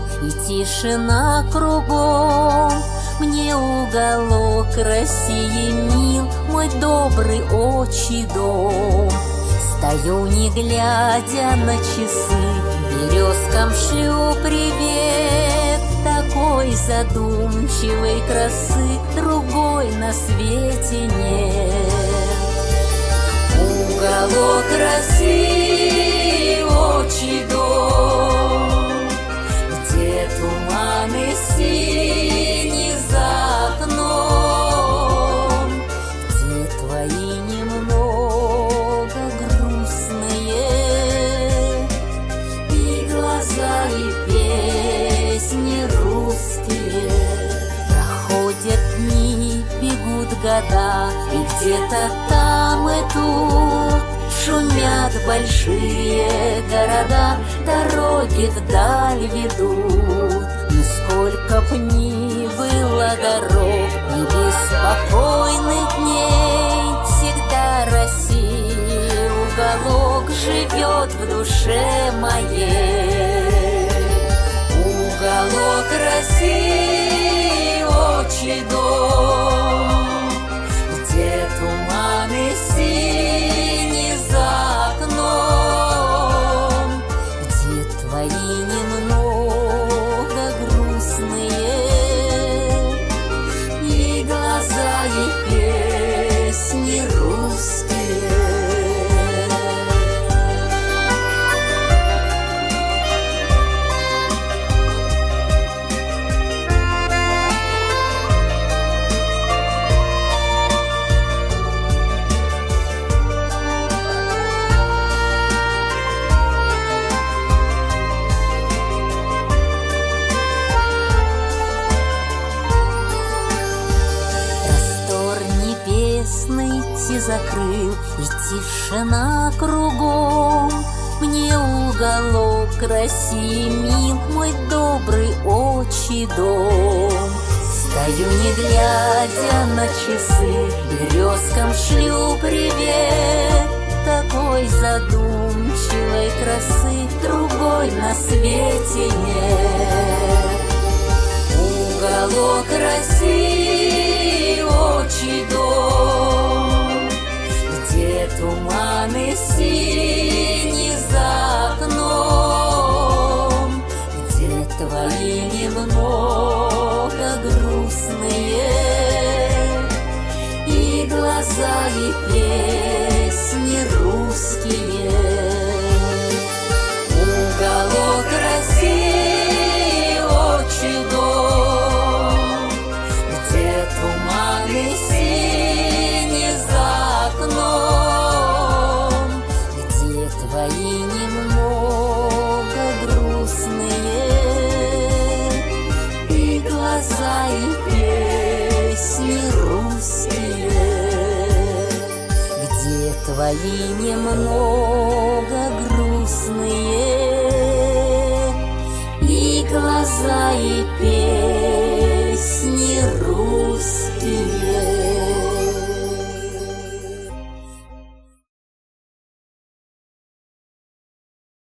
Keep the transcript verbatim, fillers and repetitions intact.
и тишина кругом. Мне уголок России мил, мой добрый отчий дом. Стою, не глядя на часы, березкам шлю привет. Такой задумчивой красы другой на свете нет. Уголок России, отчий дом, где туманы синие за окном, где твои немного грустные и глаза, и песни русские. Проходят дни, бегут года, и где-то там и тут шумят большие города, дороги вдаль ведут. Но сколько б ни было дорог и беспокойных дней, всегда Россия уголок живет в душе моей. Уголок России, отчий дом, где туманы синие за окном, где твои немного грустные и глаза, и песни русские. Закрыл, и тишина кругом. Мне уголок России мил, мой добрый отчий дом. Стою, не глядя на часы, березкам шлю привет. Такой задумчивой красы другой на свете нет. Уголок России, отчий дом, где туманы синие за окном, где твои немного грустные и глаза, и песни русские. Уголок России, отчий дом, где туманы синие за окном, где твои немного грустные и глаза, и песни русские. Где твои немного грустные и глаза, и песни